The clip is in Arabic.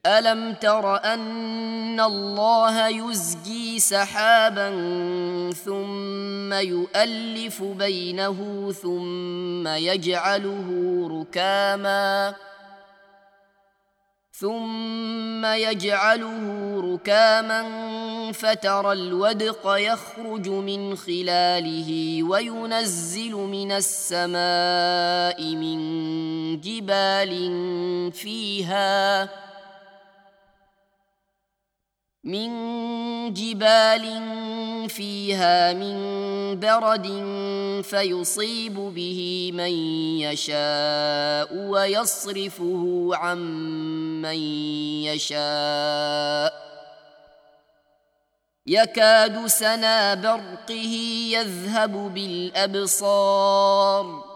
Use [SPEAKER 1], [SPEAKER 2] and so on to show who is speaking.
[SPEAKER 1] ألم تر أن الله يزجي سحابا ثم يؤلف بينه ثم يجعله ركاما فترى الودق يخرج من خلاله وينزل من السماء من جبال فيها من برد فيصيب به من يشاء ويصرفه عن من يشاء يكاد سنا برقه يذهب بالأبصار